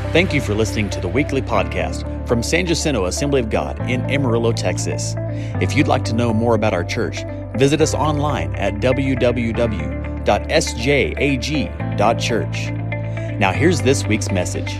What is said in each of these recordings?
Thank you for listening to the weekly podcast from San Jacinto Assembly of God in Amarillo, Texas. If you'd like to know more about our church, visit us online at www.sjag.church. Now here's this week's message.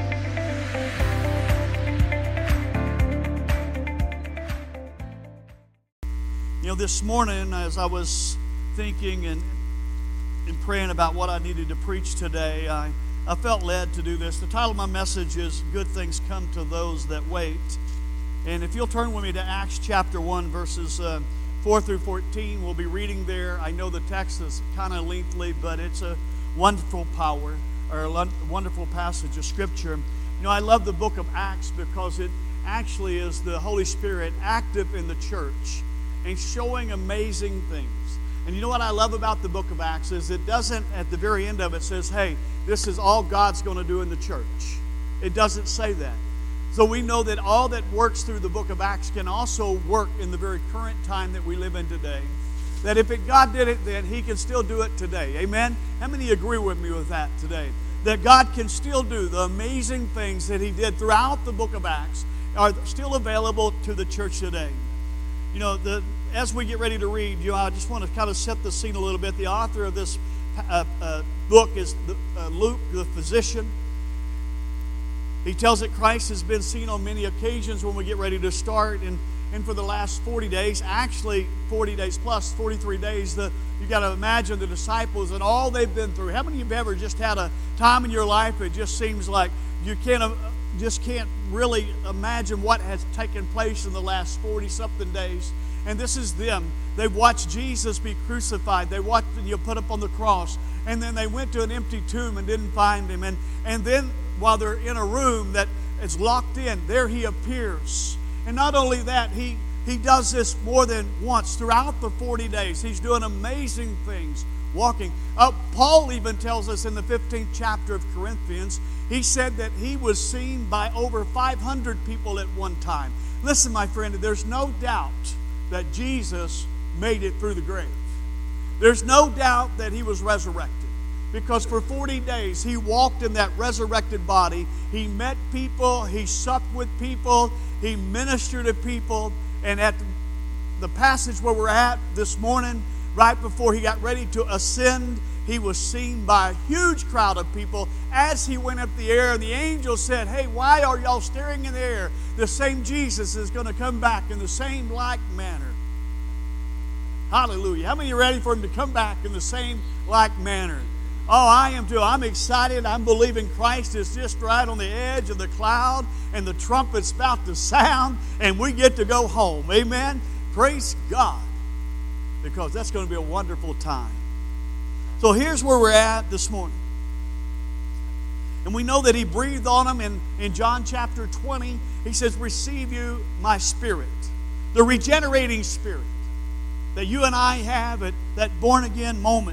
This morning as I was thinking and praying about what I needed to preach today, I felt led to do this. The title of my message is Good Things Come to Those That Wait. And if you'll turn with me to Acts chapter 1, verses 4 through 14, we'll be reading there. I know the text is kind of lengthy, but it's a wonderful wonderful passage of Scripture. I love the book of Acts because it actually is the Holy Spirit active in the church and showing amazing things. And you know what I love about the book of Acts is it doesn't, at the very end of it, says, hey, this is all God's going to do in the church. It doesn't say that. So we know that all that works through the book of Acts can also work in the very current time that we live in today. That if God did it then, He can still do it today. Amen? How many agree with me with that today? That God can still do the amazing things that He did throughout the book of Acts are still available to the church today. As we get ready to read, I just want to kind of set the scene a little bit. The author of this book is Luke, the physician. He tells that Christ has been seen on many occasions when we get ready to start. And for the last 40 days, actually 40 days plus 43 days, you got to imagine the disciples and all they've been through. How many of you have ever just had a time in your life it just seems like you can't really imagine what has taken place in the last 40-something days? And this is them. They watched Jesus be crucified. They watched Him put up on the cross. And then they went to an empty tomb and didn't find Him. And then while they're in a room that is locked in, there He appears. And not only that, He does this more than once throughout the 40 days. He's doing amazing things, walking. Paul even tells us in the 15th chapter of Corinthians, he said that he was seen by over 500 people at one time. Listen, my friend, there's no doubt that Jesus made it through the grave. There's no doubt that He was resurrected, because for 40 days He walked in that resurrected body. He met people, He supped with people, He ministered to people. And at the passage where we're at this morning, right before He got ready to ascend, He was seen by a huge crowd of people as He went up the air. And the angel said, hey, why are y'all staring in the air? The same Jesus is going to come back in the same like manner. Hallelujah. How many are ready for Him to come back in the same like manner? Oh, I am too. I'm excited. I'm believing Christ is just right on the edge of the cloud and the trumpet's about to sound and we get to go home. Amen? Praise God. Because that's going to be a wonderful time. So here's where we're at this morning. And we know that He breathed on them in John chapter 20. He says, receive you my Spirit. The regenerating Spirit that you and I have at that born-again moment.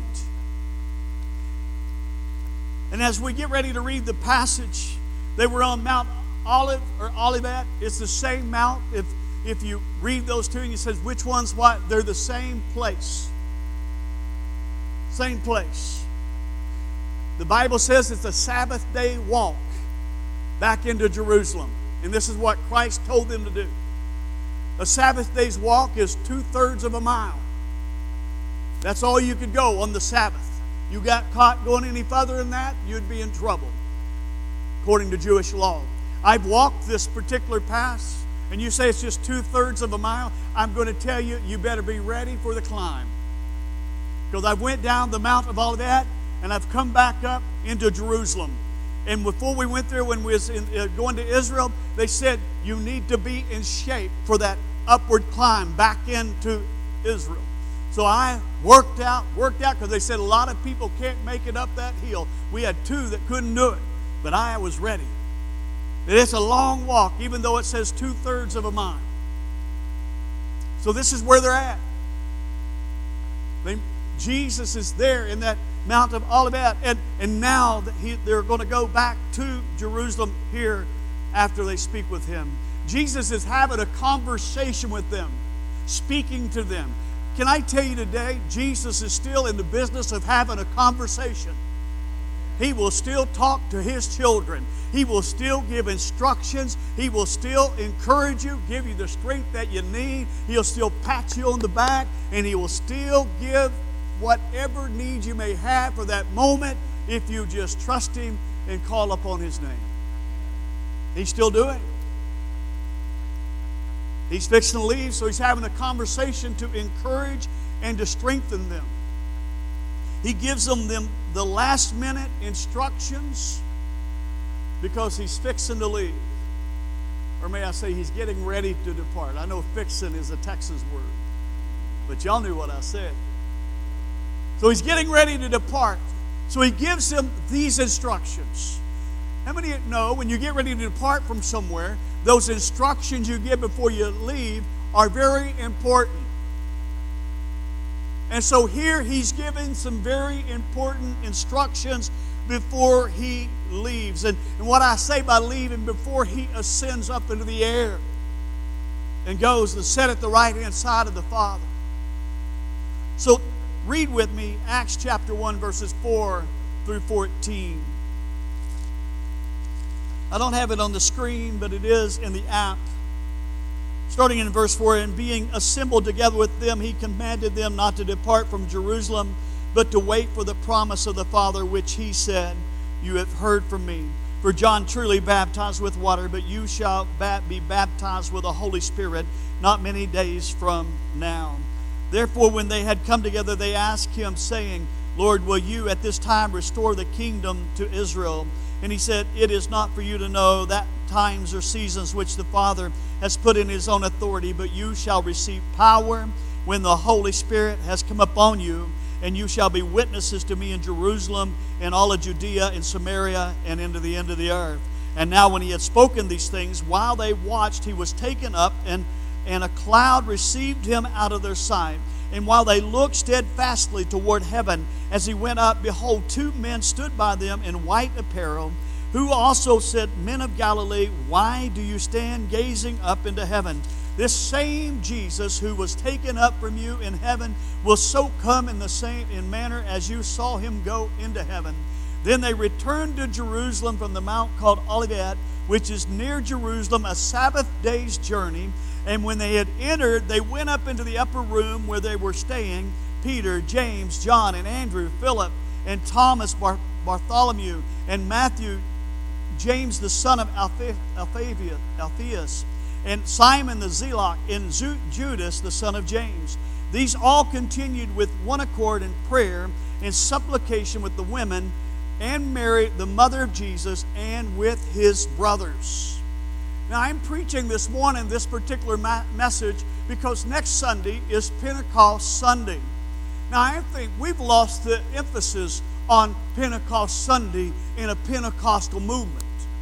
And as we get ready to read the passage, they were on Mount Olive or Olivet. It's the same mount. If you read those two and you says, which one's what? They're the same place. Same place. The Bible says it's a Sabbath day walk back into Jerusalem. And this is what Christ told them to do. A Sabbath day's walk is 2/3 of a mile. That's all you could go on the Sabbath. You got caught going any further than that, you'd be in trouble, according to Jewish law. I've walked this particular path, and you say it's just 2/3 of a mile. I'm going to tell you, you better be ready for the climb. Because I went down the Mount of Olivet, and I've come back up into Jerusalem. And before we went there, when we was going to Israel, they said, you need to be in shape for that upward climb back into Israel. So I worked out, because they said a lot of people can't make it up that hill. We had 2 that couldn't do it, but I was ready. It's a long walk, even though it says 2/3 of a mile. So this is where they're at. Jesus is there in that Mount of Olivet, and now they're going to go back to Jerusalem here after they speak with Him. Jesus is having a conversation with them, speaking to them. Can I tell you today, Jesus is still in the business of having a conversation. He will still talk to His children. He will still give instructions. He will still encourage you, give you the strength that you need. He'll still pat you on the back, and He will still give whatever needs you may have for that moment if you just trust Him and call upon His name. He's still doing it. He's fixing to leave, so He's having a conversation to encourage and to strengthen them. He gives them the last-minute instructions because He's fixing to leave. Or may I say, He's getting ready to depart. I know fixing is a Texas word, but y'all knew what I said. So He's getting ready to depart. So He gives them these instructions. How many of you know when you get ready to depart from somewhere, those instructions you give before you leave are very important? And so here He's giving some very important instructions before He leaves. And what I say by leaving, before He ascends up into the air and goes to sit at the right-hand side of the Father. So read with me Acts chapter 1, verses 4 through 14. I don't have it on the screen, but it is in the app. Starting in verse 4, and being assembled together with them, He commanded them not to depart from Jerusalem, but to wait for the promise of the Father, which He said, you have heard from me. For John truly baptized with water, but you shall be baptized with the Holy Spirit not many days from now. Therefore, when they had come together, they asked Him, saying, Lord, will you at this time restore the kingdom to Israel? And He said, it is not for you to know that times or seasons which the Father has put in His own authority, but you shall receive power when the Holy Spirit has come upon you, and you shall be witnesses to me in Jerusalem and all of Judea and Samaria and into the end of the earth. And now when He had spoken these things, while they watched, He was taken up, and a cloud received Him out of their sight. And while they looked steadfastly toward heaven, as He went up, behold, two men stood by them in white apparel, who also said, Men of Galilee, why do you stand gazing up into heaven? This same Jesus who was taken up from you in heaven will so come in the same manner as you saw Him go into heaven. Then they returned to Jerusalem from the mount called Olivet, which is near Jerusalem, a Sabbath day's journey. And when they had entered, they went up into the upper room where they were staying, Peter, James, John, and Andrew, Philip, and Thomas, Bartholomew, and Matthew, James the son of Alphaeus, and Simon the Zealot, and Judas the son of James. These all continued with one accord in prayer and supplication with the women, and Mary, the mother of Jesus, and with His brothers. Now, I'm preaching this morning this particular message because next Sunday is Pentecost Sunday. Now, I think we've lost the emphasis on Pentecost Sunday in a Pentecostal movement.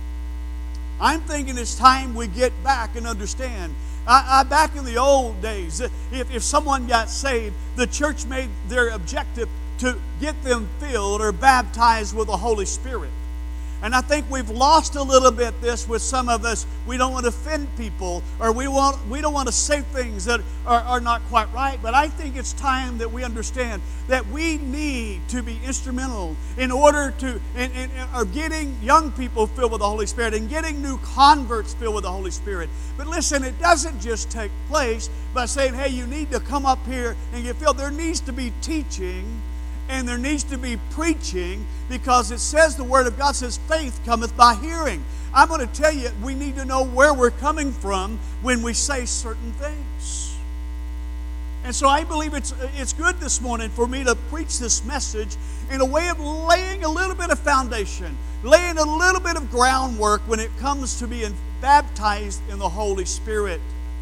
I'm thinking it's time we get back and understand. Back in the old days, if someone got saved, the church made their objective to get them filled or baptized with the Holy Spirit. And I think we've lost a little bit this with some of us. We don't want to offend people, or we don't want to say things that are not quite right. But I think it's time that we understand that we need to be instrumental in order to of getting young people filled with the Holy Spirit and getting new converts filled with the Holy Spirit. But listen, it doesn't just take place by saying, hey, you need to come up here and get filled. There needs to be teaching. And there needs to be preaching, because it says, the Word of God says, faith cometh by hearing. I'm going to tell you, we need to know where we're coming from when we say certain things. And so I believe it's good this morning for me to preach this message in a way of laying a little bit of foundation, laying a little bit of groundwork when it comes to being baptized in the Holy Spirit.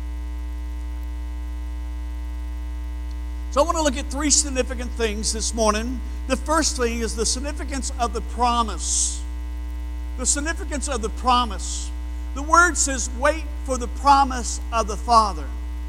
So I want to look at three significant things this morning. The first thing is the significance of the promise. The significance of the promise. The Word says, wait for the promise of the Father.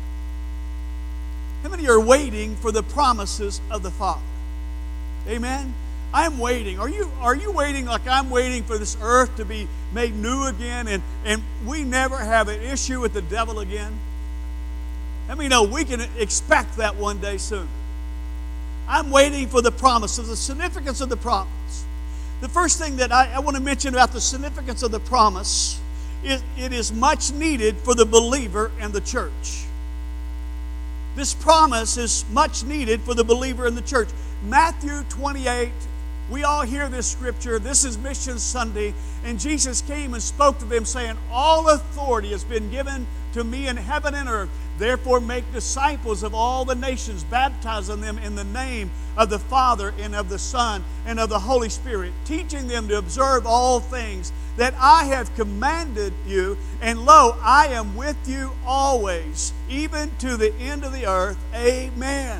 How many are waiting for the promises of the Father? Amen? I'm waiting. Are you waiting like I'm waiting for this earth to be made new again and we never have an issue with the devil again? Let me know we can expect that one day soon. I'm waiting for the promise. So the significance of the promise. The first thing that I want to mention about the significance of the promise is it is much needed for the believer and the church. This promise is much needed for the believer in the church. Matthew 28, we all hear this scripture. This is Mission Sunday. And Jesus came and spoke to them saying, all authority has been given to me in heaven and earth. Therefore make disciples of all the nations, baptizing them in the name of the Father and of the Son and of the Holy Spirit, teaching them to observe all things that I have commanded you. And lo, I am with you always, even to the end of the earth. Amen.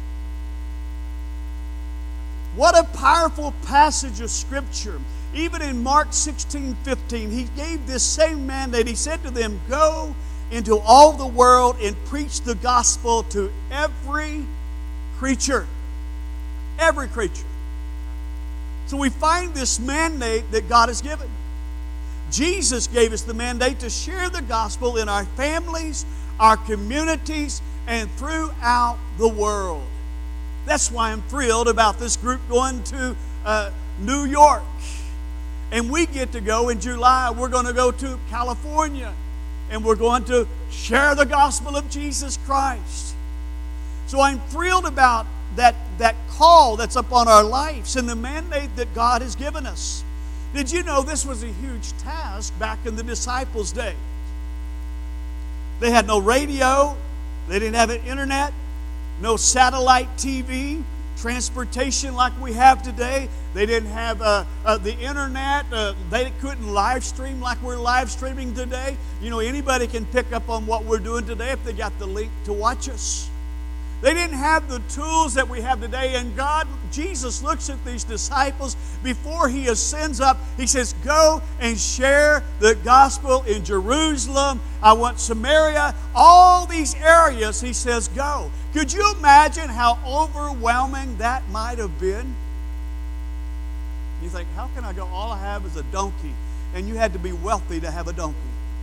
What a powerful passage of Scripture. Even in Mark 16:15, he gave this same mandate. He said to them, go into all the world and preach the gospel to every creature. Every creature. So we find this mandate that God has given. Jesus gave us the mandate to share the gospel in our families, our communities, and throughout the world. That's why I'm thrilled about this group going to New York. And we get to go in July. We're going to go to California. And we're going to share the gospel of Jesus Christ. So I'm thrilled about that call that's upon our lives and the mandate that God has given us. Did you know this was a huge task back in the disciples' day? They had no radio. They didn't have an internet. No satellite TV, transportation like we have today. They didn't have the internet. They couldn't live stream like we're live streaming today. You know, anybody can pick up on what we're doing today if they got the link to watch us. They didn't have the tools that we have today. And Jesus looks at these disciples before he ascends up. He says, go and share the gospel in Jerusalem. I want Samaria. All these areas, he says, go. Could you imagine how overwhelming that might have been? You think, how can I go? All I have is a donkey. And you had to be wealthy to have a donkey.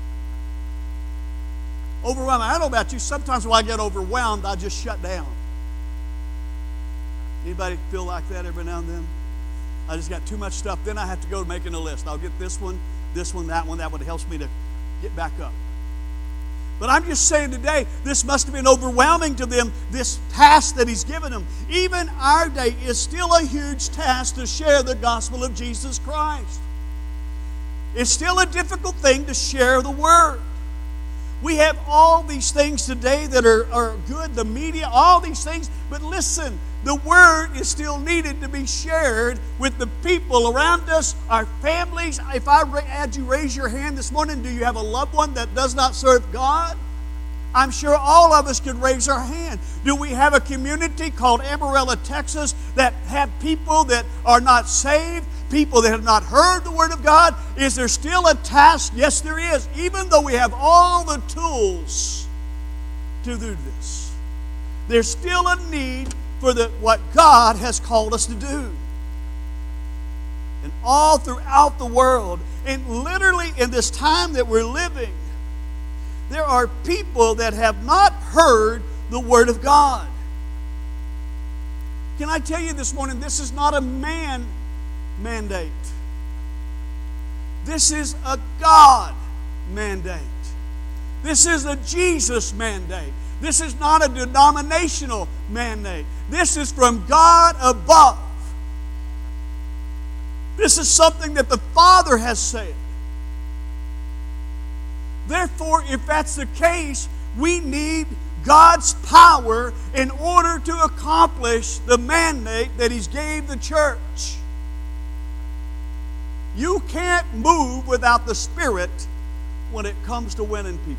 Overwhelming. I don't know about you. Sometimes when I get overwhelmed, I just shut down. Anybody feel like that every now and then? I just got too much stuff. Then I have to go making a list. I'll get this one, that one. That one helps me to get back up. But I'm just saying today, this must have been overwhelming to them, this task that he's given them. Even our day is still a huge task to share the gospel of Jesus Christ. It's still a difficult thing to share the word. We have all these things today that are good, the media, all these things. But listen, the word is still needed to be shared with the people around us, our families. If I had you raise your hand this morning, do you have a loved one that does not serve God? I'm sure all of us could raise our hand. Do we have a community called Amarillo, Texas, that have people that are not saved? People that have not heard the Word of God? Is there still a task? Yes, there is. Even though we have all the tools to do this, there's still a need for what God has called us to do. And all throughout the world, and literally in this time that we're living, there are people that have not heard the Word of God. Can I tell you this morning, this is not a man mandate. This is a God mandate. This is a Jesus mandate. This is not a denominational mandate. This is from God above. This is something that the Father has said. Therefore, if that's the case, we need God's power in order to accomplish the mandate that He's gave the church. You can't move without the Spirit when it comes to winning people.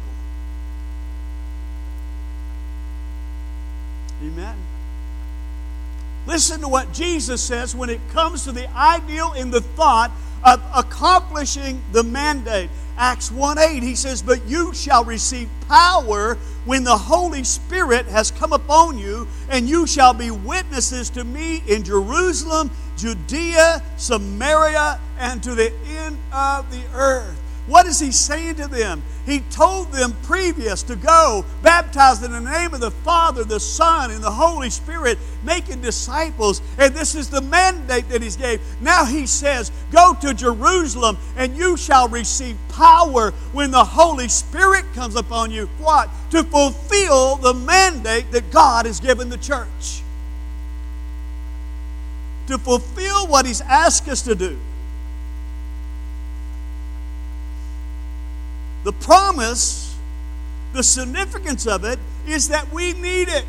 Amen. Listen to what Jesus says when it comes to the ideal in the thought of accomplishing the mandate. Acts 1:8, he says, but you shall receive power when the Holy Spirit has come upon you, and you shall be witnesses to me in Jerusalem, Judea, Samaria, and to the end of the earth. What is he saying to them? He told them previous to go, baptized in the name of the Father, the Son, and the Holy Spirit, making disciples. And this is the mandate that he gave. Now he says, go to Jerusalem, and you shall receive power when the Holy Spirit comes upon you. What? To fulfill the mandate that God has given the church. To fulfill what he's asked us to do. The promise, the significance of it, is that we need it.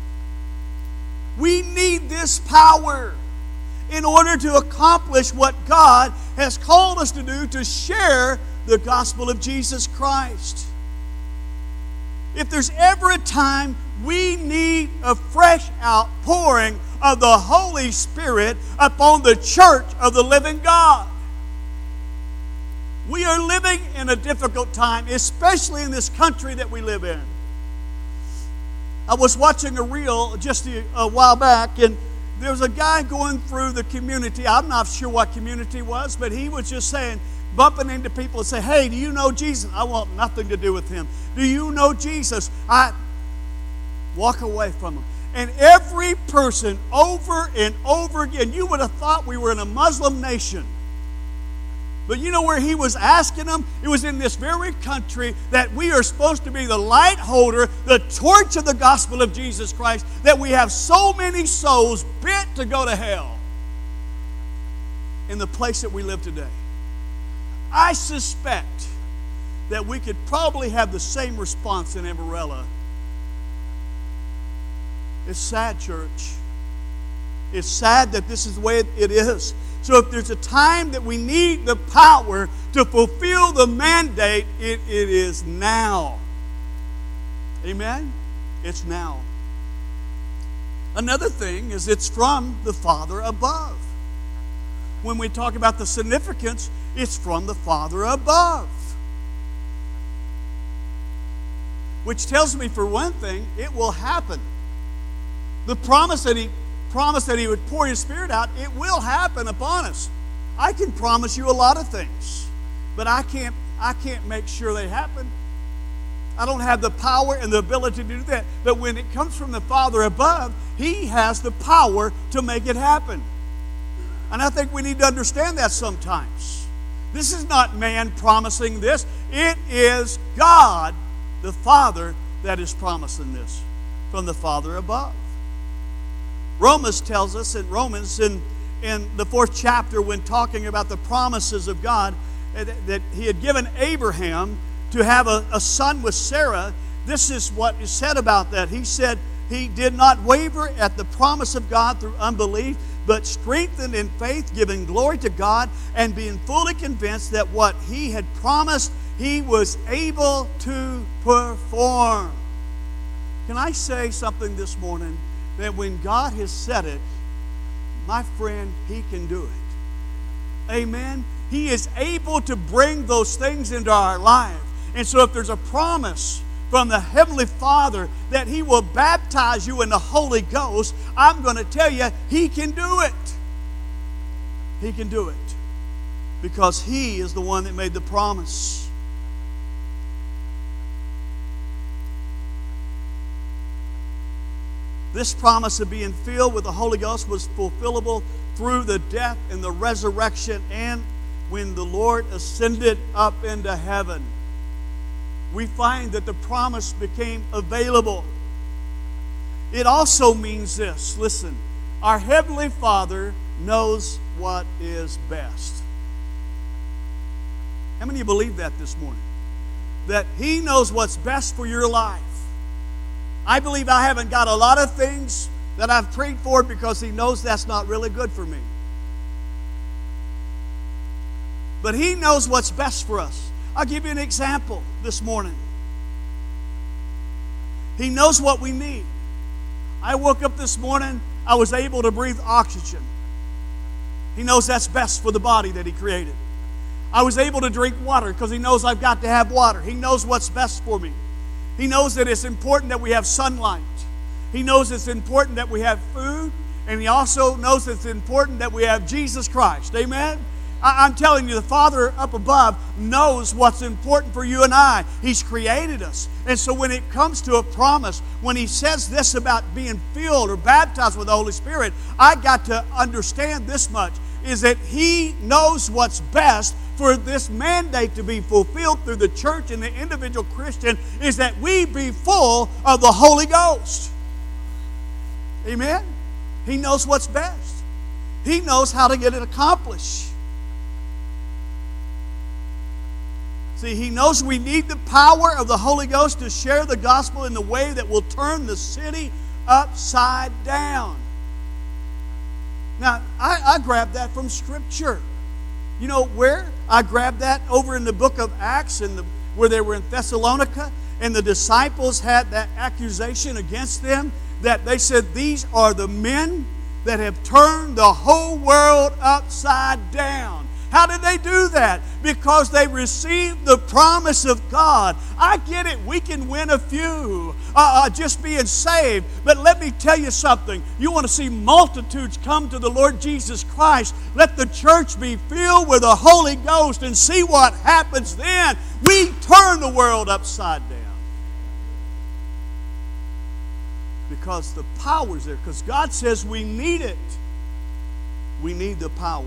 We need this power in order to accomplish what God has called us to do, to share the gospel of Jesus Christ. If there's ever a time we need a fresh outpouring of the Holy Spirit upon the church of the living God. We are living in a difficult time, especially in this country that we live in. I was watching a reel just a while back, and there was a guy going through the community. I'm not sure what community it was, but he was just saying, bumping into people and say, hey, do you know Jesus? I want nothing to do with him. Do you know Jesus? I walk away from him. And every person over and over again, you would have thought we were in a Muslim nation. But you know where he was asking them? It was in this very country that we are supposed to be the light holder, the torch of the gospel of Jesus Christ, that we have so many souls bent to go to hell in the place that we live today. I suspect that we could probably have the same response in Amarillo. It's sad, church. It's sad that this is the way it is. So if there's a time that we need the power to fulfill the mandate, it is now. Amen? It's now. Another thing is it's from the Father above. When we talk about the significance, it's from the Father above. Which tells me, for one thing, it will happen. The promise that He would pour His Spirit out, it will happen upon us. I can promise you a lot of things, but I can't make sure they happen. I don't have the power and the ability to do that. But when it comes from the Father above, He has the power to make it happen. And I think we need to understand that sometimes. This is not man promising this. It is God, the Father, that is promising this from the Father above. Romans tells us in Romans in the 4th chapter, when talking about the promises of God, that He had given Abraham to have a son with Sarah. This is what is said about that. He said he did not waver at the promise of God through unbelief, but strengthened in faith, giving glory to God, and being fully convinced that what He had promised, He was able to perform. Can I say something this morning? That when God has said it, my friend, He can do it. Amen? He is able to bring those things into our life. And so if there's a promise from the Heavenly Father that He will baptize you in the Holy Ghost, I'm going to tell you, He can do it. He can do it. Because He is the one that made the promise. This promise of being filled with the Holy Ghost was fulfillable through the death and the resurrection and when the Lord ascended up into heaven. We find that the promise became available. It also means this. Listen, our Heavenly Father knows what is best. How many of you believe that this morning? That He knows what's best for your life. I believe I haven't got a lot of things that I've prayed for because He knows that's not really good for me. But He knows what's best for us. I'll give you an example this morning. He knows what we need. I woke up this morning, I was able to breathe oxygen. He knows that's best for the body that He created. I was able to drink water because He knows I've got to have water. He knows what's best for me. He knows that it's important that we have sunlight. He knows it's important that we have food. And He also knows it's important that we have Jesus Christ. Amen? I'm telling you, the Father up above knows what's important for you and I. He's created us. And so when it comes to a promise, when He says this about being filled or baptized with the Holy Spirit, I got to understand this much, is that He knows what's best for this mandate to be fulfilled through the church and the individual Christian, is that we be full of the Holy Ghost. Amen? He knows what's best. He knows how to get it accomplished. See, He knows we need the power of the Holy Ghost to share the gospel in the way that will turn the city upside down. Now, I grabbed that from Scripture. You know where? I grabbed that over in the book of Acts, where they were in Thessalonica, and the disciples had that accusation against them, that they said, these are the men that have turned the whole world upside down. How did they do that? Because they received the promise of God. I get it. We can win a few just being saved. But let me tell you something. You want to see multitudes come to the Lord Jesus Christ. Let the church be filled with the Holy Ghost and see what happens then. We turn the world upside down. Because the power's there. Because God says we need it. We need the power.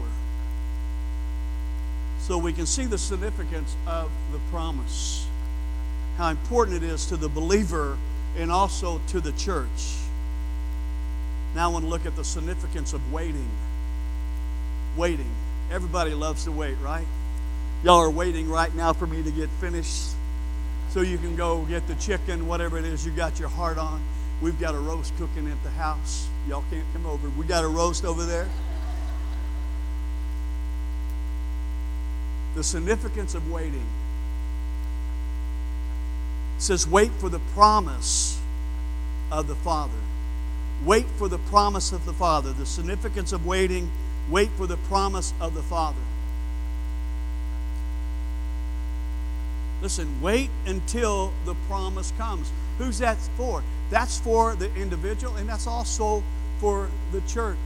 So we can see the significance of the promise. How important it is to the believer and also to the church. Now I want to look at the significance of waiting. Waiting. Everybody loves to wait, right? Y'all are waiting right now for me to get finished so you can go get the chicken, whatever it is you got your heart on. We've got a roast cooking at the house. Y'all can't come over. We got a roast over there. The significance of waiting. It says, wait for the promise of the Father. Wait for the promise of the Father. The significance of waiting, wait for the promise of the Father. Listen, wait until the promise comes. Who's that for? That's for the individual, and that's also for the church.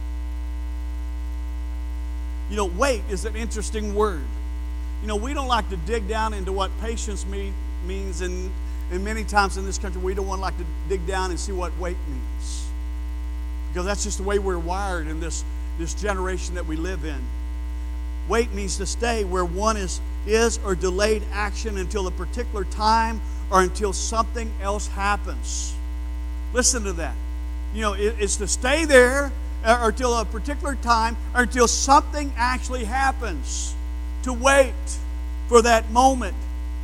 You know, wait is an interesting word. You know, we don't like to dig down into what patience means, and many times in this country we don't want to like to dig down and see what wait means. Because that's just the way we're wired in this generation that we live in. Wait means to stay where one is or delayed action until a particular time or until something else happens. Listen to that. You know, it's to stay there or until a particular time or until something actually happens. To wait for that moment.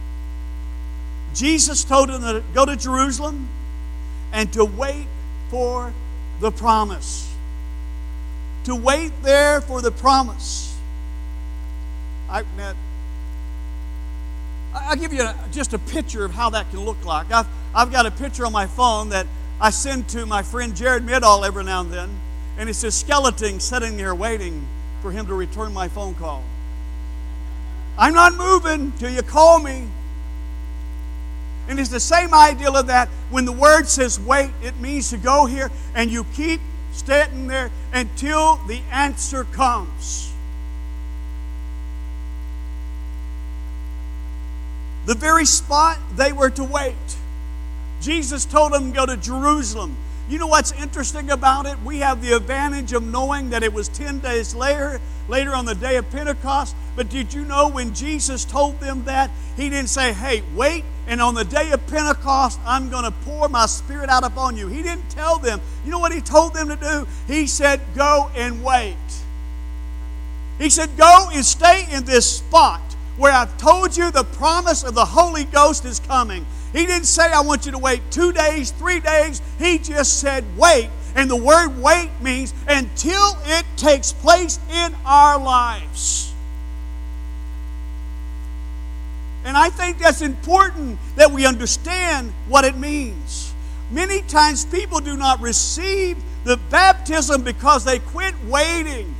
Jesus told them to go to Jerusalem and to wait for the promise. To wait there for the promise. I'll give you just a picture of how that can look like. I've got a picture on my phone that I send to my friend Jared Midall every now and then, and it's a skeleton sitting there waiting for him to return my phone call. I'm not moving till you call me. And it's the same idea of that. When the word says wait, it means to go here and you keep standing there until the answer comes. The very spot they were to wait. Jesus told them to go to Jerusalem. You know what's interesting about it? We have the advantage of knowing that it was 10 days later on the day of Pentecost. But did you know when Jesus told them that, He didn't say, hey, wait, and on the day of Pentecost, I'm going to pour my Spirit out upon you. He didn't tell them. You know what He told them to do? He said, go and wait. He said, go and stay in this spot where I've told you the promise of the Holy Ghost is coming. He didn't say, I want you to wait 2 days, 3 days. He just said, wait. And the word wait means until it takes place in our lives. And I think that's important that we understand what it means. Many times people do not receive the baptism because they quit waiting.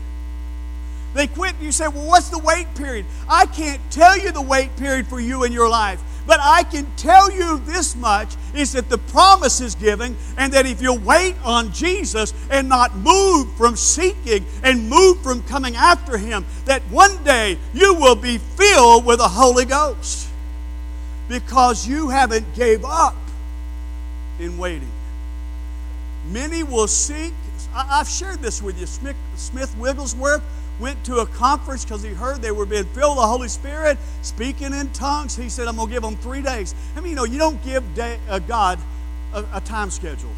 They quit. You say, well, what's the wait period? I can't tell you the wait period for you in your life. But I can tell you this much, is that the promise is given, and that if you wait on Jesus and not move from seeking and move from coming after Him, that one day you will be filled with the Holy Ghost. Because you haven't gave up in waiting. Many will seek. I've shared this with you. Smith Wigglesworth went to a conference because he heard they were being filled with the Holy Spirit, speaking in tongues. He said, I'm going to give them 3 days. I mean, you don't give God a time schedule.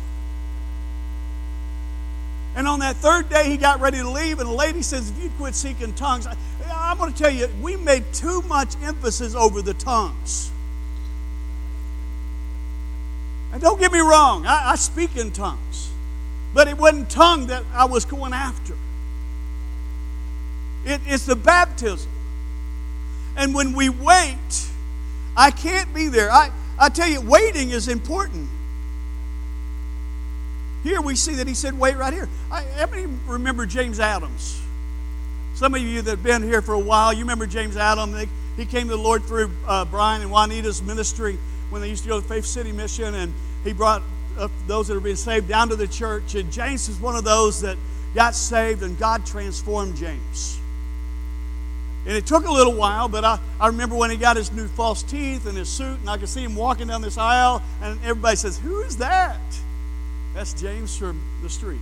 And on that third day, he got ready to leave, and the lady says, if you quit seeking tongues, I'm going to tell you, we made too much emphasis over the tongues. And don't get me wrong, I speak in tongues. But it wasn't tongue that I was going after. It's the baptism. And when we wait, I can't be there. I tell you, waiting is important. Here we see that he said, wait right here. How many remember James Adams? Some of you that have been here for a while, you remember James Adams. He came to the Lord through Brian and Juanita's ministry when they used to go to Faith City Mission, and he brought those that are being saved down to the church. And James is one of those that got saved, and God transformed James. And it took a little while, but I remember when he got his new false teeth and his suit, and I could see him walking down this aisle, and everybody says, who is that? That's James from the street.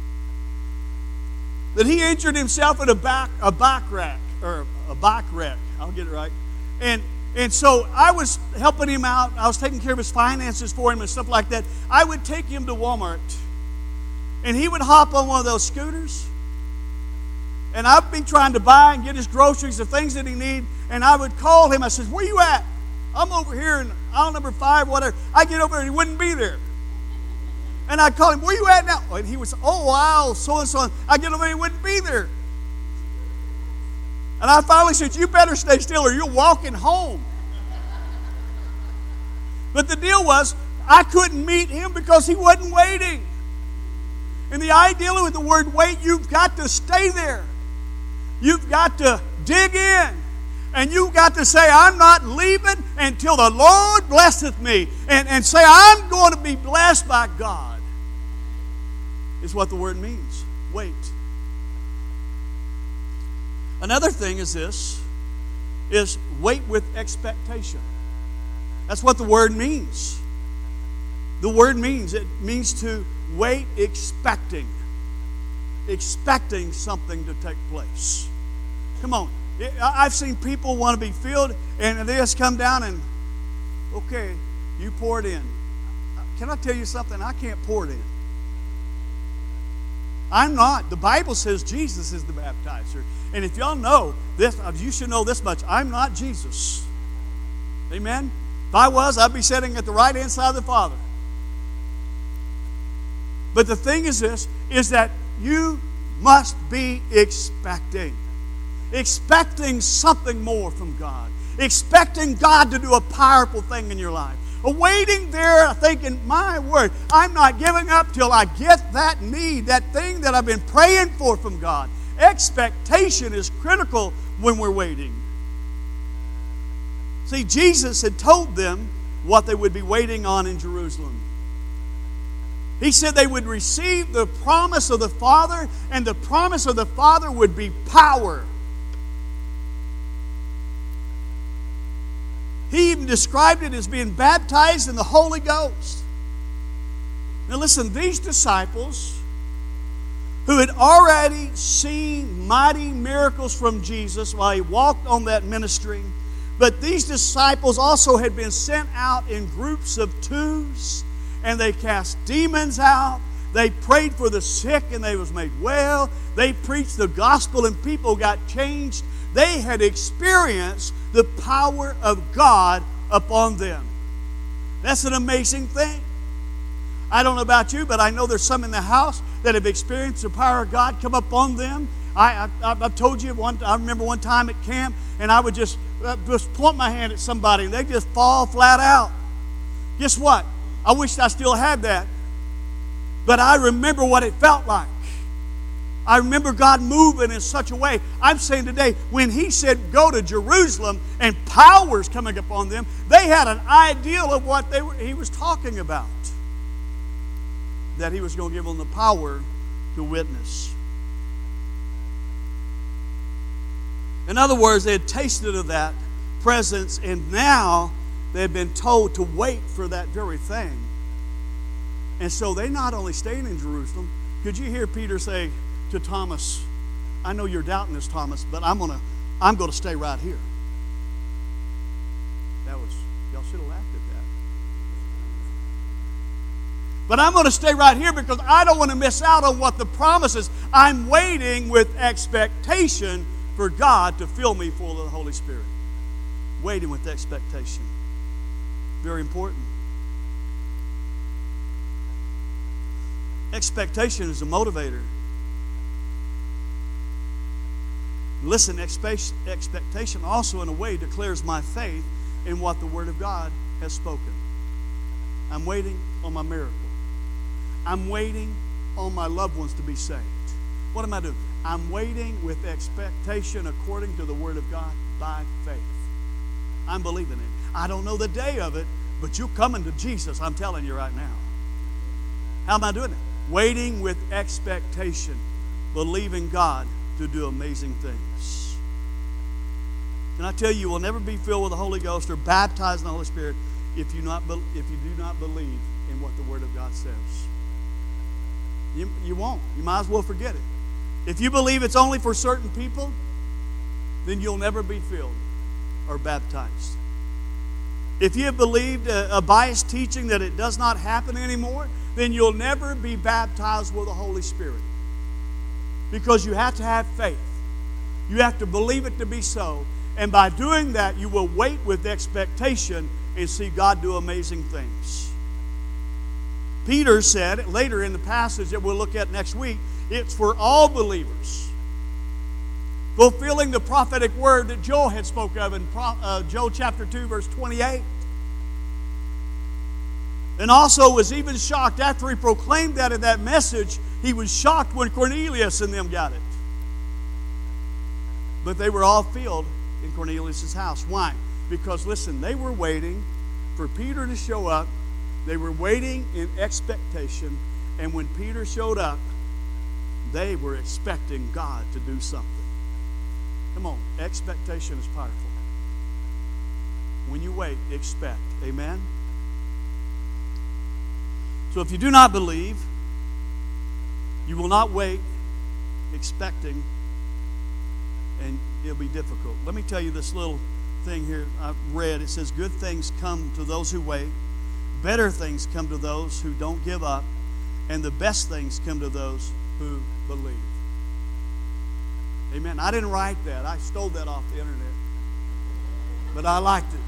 That he injured himself in a bike wreck. I'll get it right. And so I was helping him out. I was taking care of his finances for him and stuff like that. I would take him to Walmart, and he would hop on one of those scooters, and I'd be trying to buy and get his groceries, the things that he need, and I would call him. I said, where you at? I'm over here in aisle number 5, whatever. I get over there, and he wouldn't be there. And I'd call him, where you at now? And he would say, oh, wow, so-and-so. I get over there, he wouldn't be there. And I finally said, you better stay still or you're walking home. But the deal was, I couldn't meet him because he wasn't waiting. And the idea with the word wait, you've got to stay there. You've got to dig in. And you've got to say, I'm not leaving until the Lord blesseth me. And say, I'm going to be blessed by God. Is what the word means. Wait. Another thing is this, is wait with expectation. That's what the word means. The word means, it means to wait expecting. Expecting something to take place. Come on. I've seen people want to be filled, and they just come down and, okay, you pour it in. Can I tell you something? I can't pour it in. I'm not. The Bible says Jesus is the baptizer. And if y'all know this, you should know this much. I'm not Jesus. Amen? If I was, I'd be sitting at the right-hand side of the Father. But the thing is this, is that you must be expecting. Expecting something more from God. Expecting God to do a powerful thing in your life. Waiting there thinking, my word, I'm not giving up till I get that need, that thing that I've been praying for from God. Expectation is critical when we're waiting. See, Jesus had told them what they would be waiting on in Jerusalem. He said they would receive the promise of the Father, and the promise of the Father would be power. He even described it as being baptized in the Holy Ghost. Now listen, these disciples who had already seen mighty miracles from Jesus while He walked on that ministry, but these disciples also had been sent out in groups of twos, and they cast demons out. They prayed for the sick and they was made well. They preached the gospel and people got changed. They had experienced the power of God upon them. That's an amazing thing. I don't know about you, but I know there's some in the house that have experienced the power of God come upon them. I've told you, I remember one time at camp, and I would just point my hand at somebody, and they just fall flat out. Guess what? I wish I still had that. But I remember what it felt like. I remember God moving in such a way. I'm saying today, when He said go to Jerusalem and power's coming upon them, they had an ideal of what He was talking about. That He was going to give them the power to witness. In other words, they had tasted of that presence, and now they had been told to wait for that very thing. And so they not only stayed in Jerusalem. Could you hear Peter say to Thomas, I know you're doubting this, Thomas, but I'm going to stay right here. Y'all should have laughed at that. But I'm going to stay right here because I don't want to miss out on what the promise is. I'm waiting with expectation for God to fill me full of the Holy Spirit. Waiting with expectation. Very important. Expectation is a motivator. Listen, expectation also in a way declares my faith in what the Word of God has spoken. I'm waiting on my miracle. I'm waiting on my loved ones to be saved. What am I doing? I'm waiting with expectation according to the Word of God by faith. I'm believing it. I don't know the day of it, but you're coming to Jesus, I'm telling you right now. How am I doing it? Waiting with expectation, believing God to do amazing things. Can I tell you, you will never be filled with the Holy Ghost or baptized in the Holy Spirit if you do not believe in what the Word of God says. You won't. You might as well forget it. If you believe it's only for certain people, then you'll never be filled or baptized. If you have believed a biased teaching that it does not happen anymore, then you'll never be baptized with the Holy Spirit. Because you have to have faith. You have to believe it to be so. And by doing that, you will wait with expectation and see God do amazing things. Peter said later in the passage that we'll look at next week, it's for all believers. Fulfilling the prophetic word that Joel had spoke of in Joel chapter 2, verse 28. And also was even shocked after he proclaimed that in that message, he was shocked when Cornelius and them got it. But they were all filled in Cornelius' house. Why? Because, listen, they were waiting for Peter to show up. They were waiting in expectation. And when Peter showed up, they were expecting God to do something. Come on, expectation is powerful. When you wait, expect. Amen? So if you do not believe, you will not wait expecting, and it'll be difficult. Let me tell you this little thing here I've read. It says, good things come to those who wait. Better things come to those who don't give up. And the best things come to those who believe. Amen. I didn't write that. I stole that off the internet. But I liked it.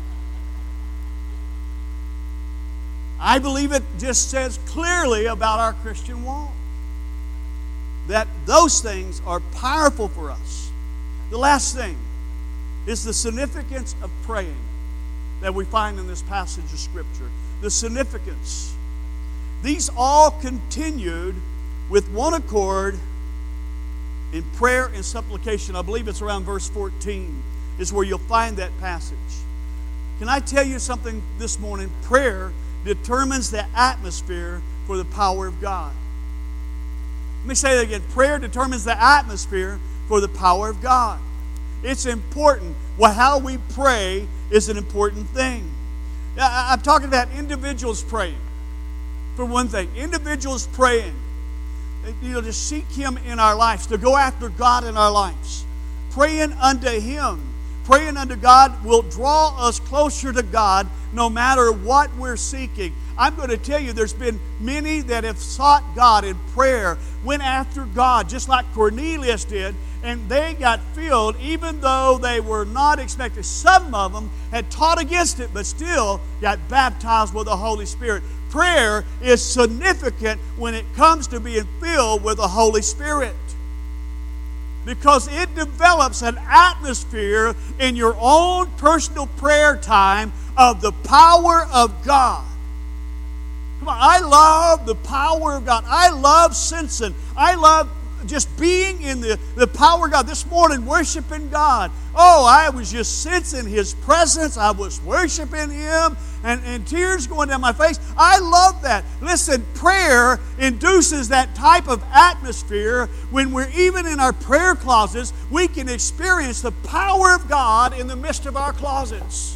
I believe it just says clearly about our Christian walk. That those things are powerful for us. The last thing is the significance of praying that we find in this passage of Scripture. The significance. These all continued with one accord in prayer and supplication. I believe it's around verse 14 is where you'll find that passage. Can I tell you something this morning? Prayer determines the atmosphere for the power of God. Let me say that again. Prayer determines the atmosphere for the power of God. It's important. Well, how we pray is an important thing. I'm talking about individuals praying. For one thing, individuals praying. To seek Him in our lives, to go after God in our lives. Praying unto Him. Praying unto God will draw us closer to God no matter what we're seeking. I'm going to tell you, there's been many that have sought God in prayer, went after God, just like Cornelius did, and they got filled even though they were not expected. Some of them had taught against it, but still got baptized with the Holy Spirit. Prayer is significant when it comes to being filled with the Holy Spirit, because it develops an atmosphere in your own personal prayer time of the power of God. Come on, I love the power of God. I love sensing. I love just being in the power of God. This morning, worshiping God. Oh, I was just sensing His presence. I was worshiping Him, and tears going down my face. I love that. Listen, prayer induces that type of atmosphere. When we're even in our prayer closets, we can experience the power of God in the midst of our closets.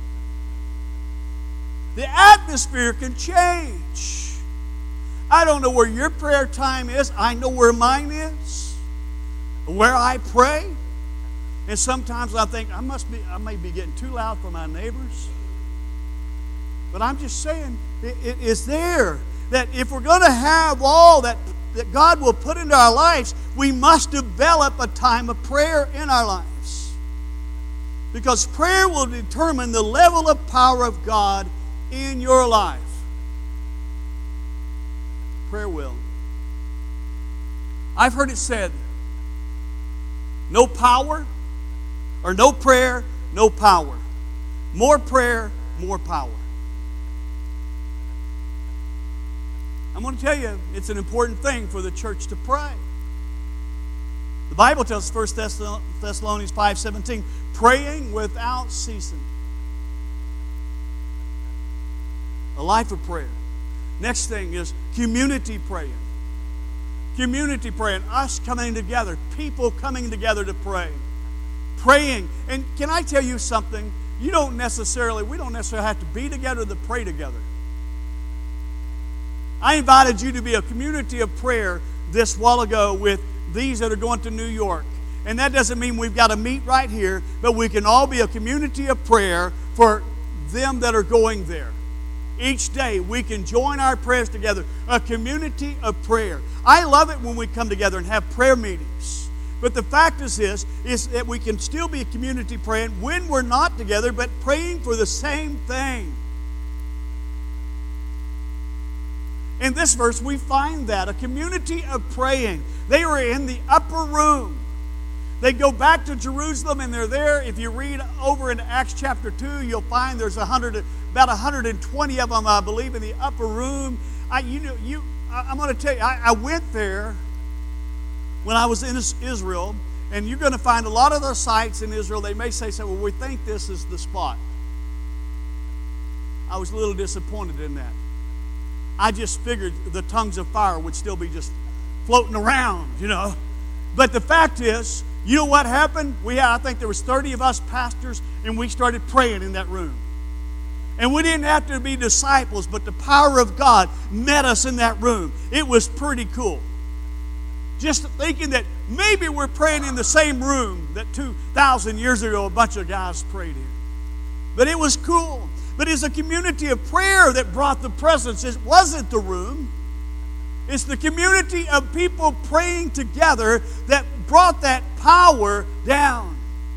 The atmosphere can change. I don't know where your prayer time is. I know where mine is, where I pray. And sometimes I think I may be getting too loud for my neighbors. But I'm just saying, it is there that if we're going to have all that God will put into our lives, we must develop a time of prayer in our lives. Because prayer will determine the level of power of God in your life. Prayer will. I've heard it said, no power, or no prayer, no power. More prayer, more power. I'm going to tell you, it's an important thing for the church to pray. The Bible tells us, 1 Thessalonians 5:17, praying without ceasing. A life of prayer. Next thing is community praying. Community praying, us coming together, people coming together to pray. Praying. And can I tell you something? We don't necessarily have to be together to pray together. I invited you to be a community of prayer this while ago with these that are going to New York. And that doesn't mean we've got to meet right here, but we can all be a community of prayer for them that are going there. Each day we can join our prayers together, a community of prayer. I love it when we come together and have prayer meetings. But the fact is this, is that we can still be a community praying when we're not together, but praying for the same thing. In this verse, we find that, a community of praying. They were in the upper room. They go back to Jerusalem and they're there. If you read over in Acts chapter 2, you'll find there's about 120 of them, I believe, in the upper room. I'm going to tell you, I went there when I was in Israel, and you're going to find a lot of the sites in Israel. They may say, well, we think this is the spot. I was a little disappointed in that. I just figured the tongues of fire would still be just floating around, But the fact is, you know what happened? I think there was 30 of us pastors, and we started praying in that room. And we didn't have to be disciples, but the power of God met us in that room. It was pretty cool. Just thinking that maybe we're praying in the same room that 2,000 years ago a bunch of guys prayed in. But it was cool. But it's a community of prayer that brought the presence. It wasn't the room. It's the community of people praying together that brought that power down.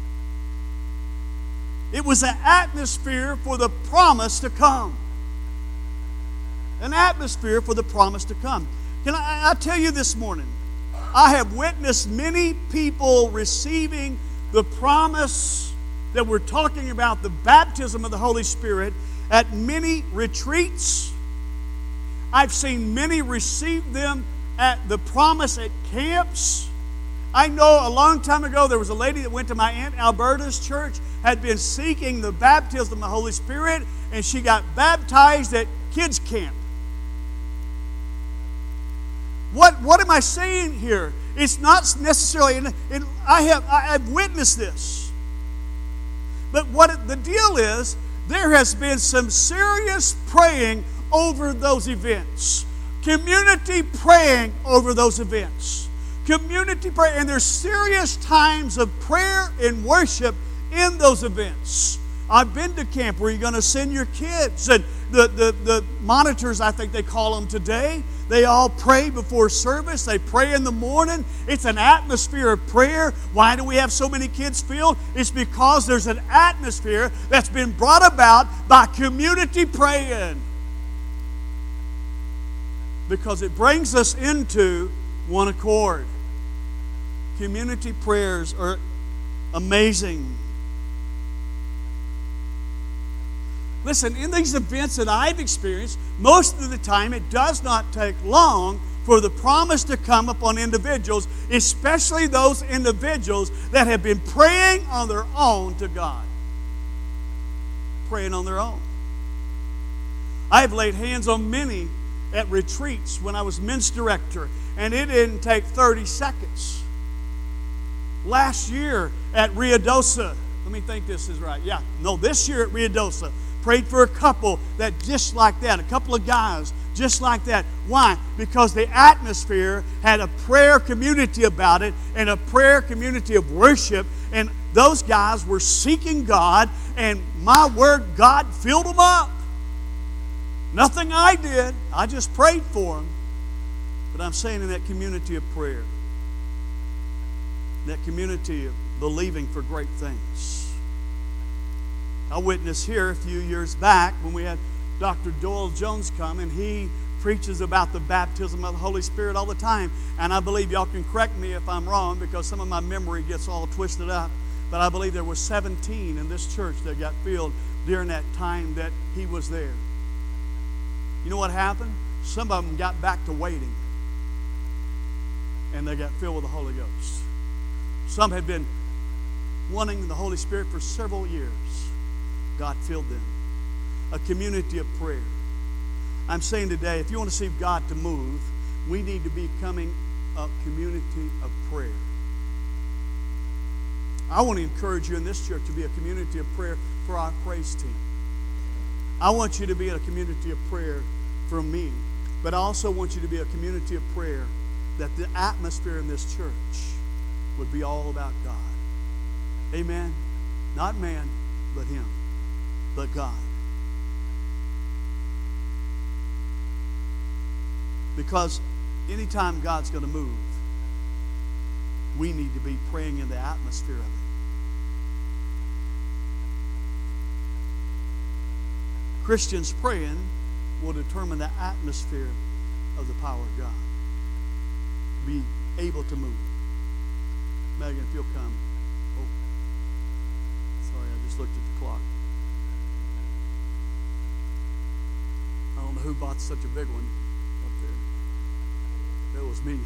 It was an atmosphere for the promise to come. An atmosphere for the promise to come. Can I tell you this morning, I have witnessed many people receiving the promise that we're talking about, the baptism of the Holy Spirit, at many retreats. I've seen many receive them at the promise at camps. I know a long time ago there was a lady that went to my Aunt Alberta's church, had been seeking the baptism of the Holy Spirit, and she got baptized at kids' camp. What am I saying here? It's not necessarily, and I've witnessed this. But what the deal is, there has been some serious praying over those events. Community praying over those events. Community prayer, and there's serious times of prayer and worship in those events. I've been to camp where you're going to send your kids, and the monitors, I think they call them today, they all pray before service. They pray in the morning. It's an atmosphere of prayer. Why do we have so many kids filled? It's because there's an atmosphere that's been brought about by community praying. Because it brings us into one accord. Community prayers are amazing. Listen, in these events that I've experienced, most of the time it does not take long for the promise to come upon individuals, especially those individuals that have been praying on their own to God. Praying on their own. I have laid hands on many at retreats when I was men's director, and it didn't take 30 seconds. Last year at Ruidoso, let me think this is right. This year at Ruidoso, prayed for a couple that just like that, a couple of guys just like that. Why? Because the atmosphere had a prayer community about it and a prayer community of worship, and those guys were seeking God, and my word, God filled them up. Nothing I did. I just prayed for them. But I'm saying in that community of prayer, that community of believing for great things. I witnessed here a few years back when we had Dr. Doyle Jones come, and he preaches about the baptism of the Holy Spirit all the time. And I believe y'all can correct me if I'm wrong, because some of my memory gets all twisted up. But I believe there were 17 in this church that got filled during that time that he was there. You know what happened? Some of them got back to waiting, and they got filled with the Holy Ghost. Some had been wanting the Holy Spirit for several years. God filled them. A community of prayer. I'm saying today, if you want to see God to move, we need to be becoming a community of prayer. I want to encourage you in this church to be a community of prayer for our praise team. I want you to be a community of prayer for me, but I also want you to be a community of prayer that the atmosphere in this church would be all about God. Amen? Not man, but Him, but God. Because anytime God's going to move, we need to be praying in the atmosphere of it. Christians praying will determine the atmosphere of the power of God. Be able to move. Megan, if you'll come. Oh, sorry, I just looked at the clock. I don't know who bought such a big one up there. It was me.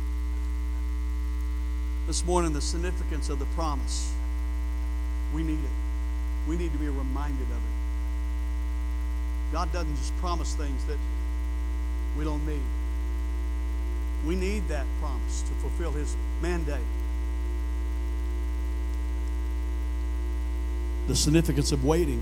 This morning, the significance of the promise. We need it. We need to be reminded of it. God doesn't just promise things that we don't need. We need that promise to fulfill His mandate. The significance of waiting.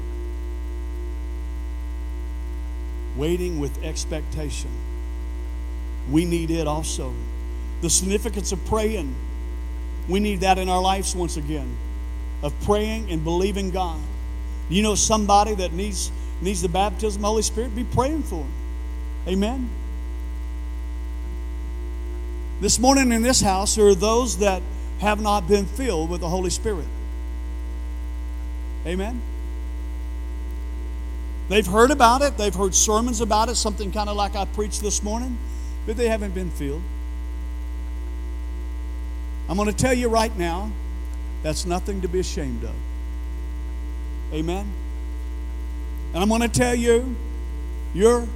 Waiting with expectation. We need it also. The significance of praying. We need that in our lives once again. Of praying and believing God. You know somebody that needs the baptism of the Holy Spirit? Be praying for them. Amen? This morning in this house, there are those that have not been filled with the Holy Spirit. Amen? They've heard about it. They've heard sermons about it, something kind of like I preached this morning, but they haven't been filled. I'm going to tell you right now, that's nothing to be ashamed of. Amen? And I'm going to tell you, you're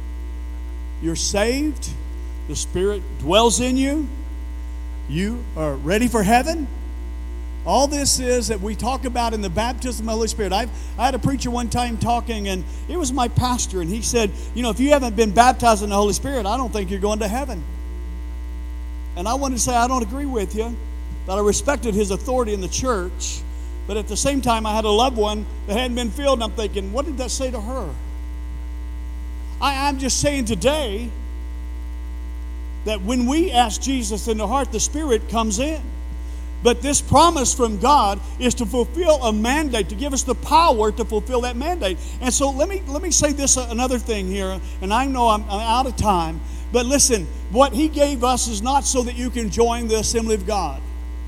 saved. The Spirit dwells in you. You are ready for heaven. All this is that we talk about in the baptism of the Holy Spirit. I had a preacher one time talking, and it was my pastor, and he said, you know, if you haven't been baptized in the Holy Spirit, I don't think you're going to heaven. And I wanted to say, I don't agree with you, but I respected his authority in the church. But at the same time, I had a loved one that hadn't been filled, and I'm thinking, what did that say to her? I'm just saying today that when we ask Jesus in the heart, the Spirit comes in. But this promise from God is to fulfill a mandate, to give us the power to fulfill that mandate. And so let me say this, another thing here, and I know I'm out of time, but listen, what He gave us is not so that you can join the assembly of God.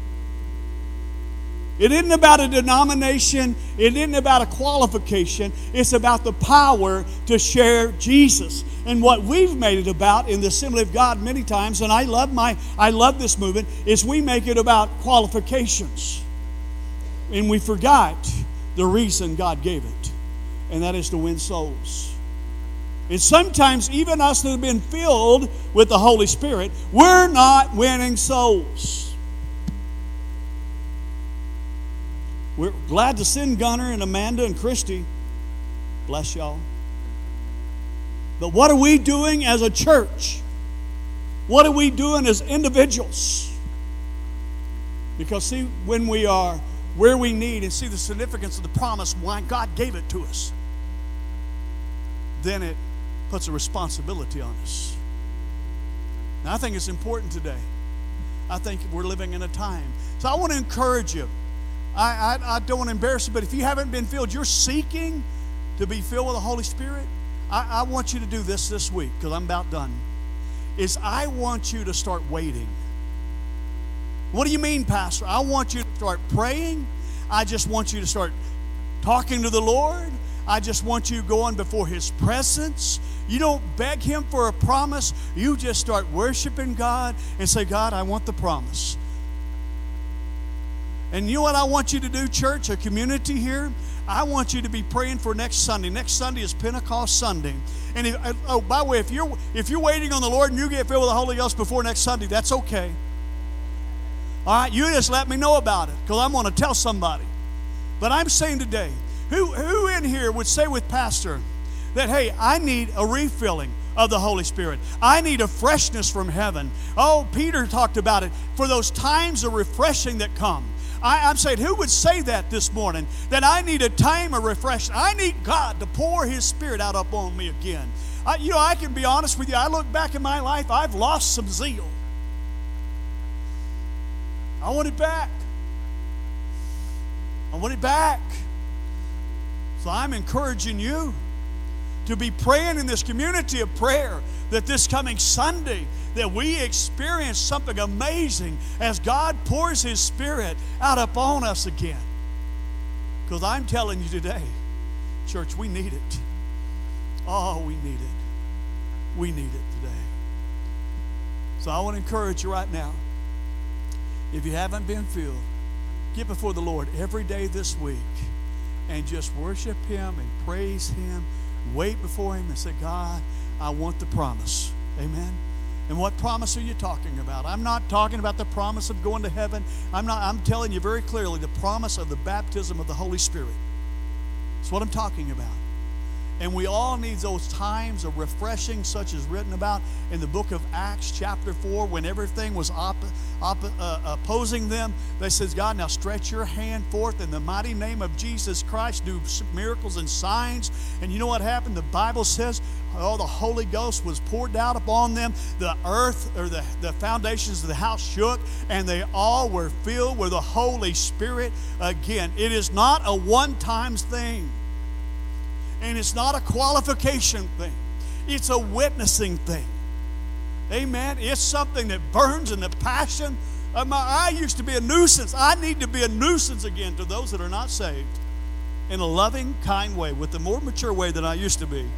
It isn't about a denomination. It isn't about a qualification. It's about the power to share Jesus. And what we've made it about in the Assembly of God many times, and I love this movement, is we make it about qualifications. And we forgot the reason God gave it. And that is to win souls. And sometimes even us that have been filled with the Holy Spirit, we're not winning souls. We're glad to send Gunnar and Amanda and Christy. Bless y'all. But what are we doing as a church? What are we doing as individuals? Because see, when we are where we need and see the significance of the promise, why God gave it to us, then it puts a responsibility on us. Now, I think it's important today. I think we're living in a time. So I want to encourage you. I don't want to embarrass you, but if you haven't been filled, you're seeking to be filled with the Holy Spirit, I want you to do this week, because I'm about done, is I want you to start waiting. What do you mean, Pastor? I want you to start praying. I just want you to start talking to the Lord. I just want you going before His presence. You don't beg Him for a promise. You just start worshiping God and say, God, I want the promise. And you know what I want you to do, church, a community here? I want you to be praying for next Sunday. Next Sunday is Pentecost Sunday. And by the way, if you're waiting on the Lord and you get filled with the Holy Ghost before next Sunday, that's okay. All right, you just let me know about it, because I'm going to tell somebody. But I'm saying today, who in here would say with Pastor that, hey, I need a refilling of the Holy Spirit. I need a freshness from heaven. Oh, Peter talked about it, for those times of refreshing that come. I'm saying, who would say that this morning? That I need a time of refreshing. I need God to pour His Spirit out upon me again. I can be honest with you. I look back in my life, I've lost some zeal. I want it back. I want it back. So I'm encouraging you to be praying in this community of prayer, that this coming Sunday, that we experience something amazing as God pours His Spirit out upon us again. Because I'm telling you today, church, we need it. Oh, we need it. We need it today. So I want to encourage you right now, if you haven't been filled, get before the Lord every day this week and just worship Him and praise Him. Wait before Him and say, God, I want the promise. Amen. And what promise are you talking about? I'm not talking about the promise of going to heaven. I'm telling you very clearly the promise of the baptism of the Holy Spirit. That's what I'm talking about. And we all need those times of refreshing, such as written about in the book of Acts chapter 4, when everything was opposing them. They says, God, now stretch your hand forth in the mighty name of Jesus Christ, do miracles and signs. And you know what happened? The Bible says, the Holy Ghost was poured out upon them. The earth, or the foundations of the house shook, and they all were filled with the Holy Spirit again. It is not a one-time thing. And it's not a qualification thing. It's a witnessing thing. Amen. It's something that burns in the passion of I used to be a nuisance. I need to be a nuisance again to those that are not saved, in a loving, kind way, with a more mature way than I used to be.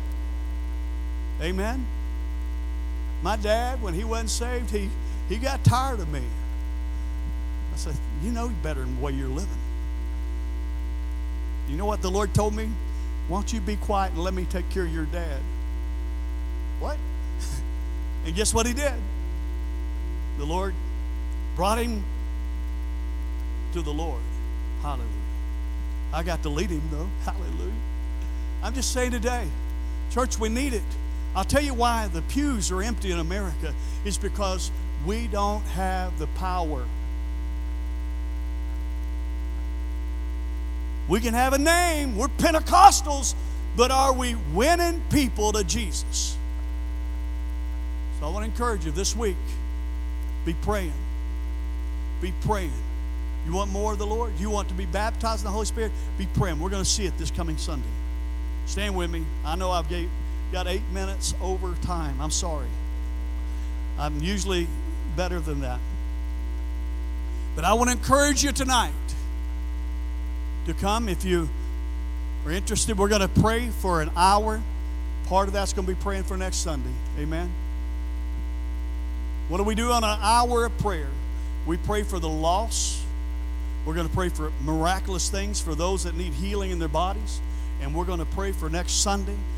Amen. My dad, when he wasn't saved, he got tired of me. I said, you know better than the way you're living. You know what the Lord told me? Why don't you be quiet and let me take care of your dad? What? And guess what he did? The Lord brought him to the Lord. Hallelujah. I got to lead him though. Hallelujah. I'm just saying today, church, we need it. I'll tell you why the pews are empty in America. It's because we don't have the power. We can have a name. We're Pentecostals, but are we winning people to Jesus? So I want to encourage you this week, be praying. Be praying. You want more of the Lord? You want to be baptized in the Holy Spirit? Be praying. We're going to see it this coming Sunday. Stand with me. I know I've got 8 minutes over time. I'm sorry. I'm usually better than that. But I want to encourage you tonight to come. If you are interested, we're going to pray for an hour. Part of that's going to be praying for next Sunday. Amen. What do we do on an hour of prayer? We pray for the lost. We're going to pray for miraculous things for those that need healing in their bodies. And we're going to pray for next Sunday.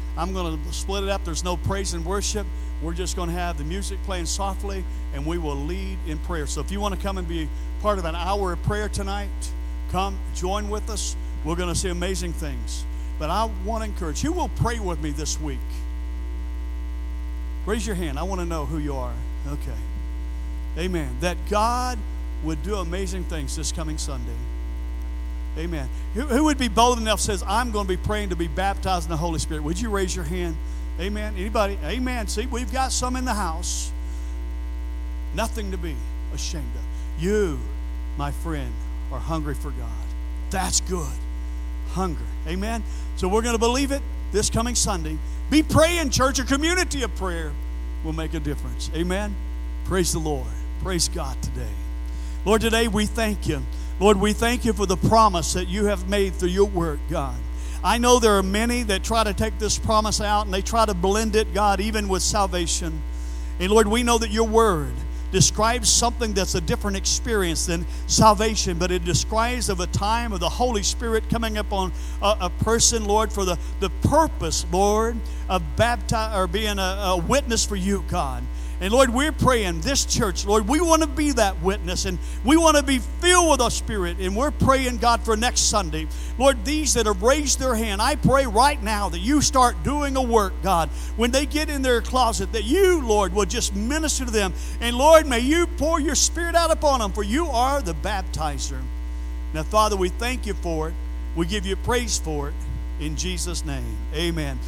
I'm going to split it up. There's no praise and worship. We're just going to have the music playing softly, and we will lead in prayer. So if you want to come and be part of an hour of prayer tonight, come join with us. We're going to see amazing things. But I want to encourage you. Who will pray with me this week? Raise your hand. I want to know who you are. Okay. Amen. That God would do amazing things this coming Sunday. Amen. Who would be bold enough says, I'm going to be praying to be baptized in the Holy Spirit? Would you raise your hand? Amen. Anybody? Amen. See, we've got some in the house. Nothing to be ashamed of. You, my friend, are hungry for God. That's good. Hunger. Amen. So we're going to believe it this coming Sunday. Be praying, church. A community of prayer will make a difference. Amen. Praise the Lord. Praise God today. Lord, today we thank you. Lord, we thank you for the promise that you have made through your word, God. I know there are many that try to take this promise out and they try to blend it, God, even with salvation. And Lord, we know that your word describes something that's a different experience than salvation, but it describes of a time of the Holy Spirit coming upon a person, Lord, for the purpose, Lord, of being a witness for you, God. And Lord, we're praying, this church, Lord, we want to be that witness, and we want to be filled with the Spirit, and we're praying, God, for next Sunday. Lord, these that have raised their hand, I pray right now that you start doing a work, God, when they get in their closet, that you, Lord, will just minister to them. And Lord, may you pour your Spirit out upon them, for you are the baptizer. Now, Father, we thank you for it. We give you praise for it. In Jesus' name, amen.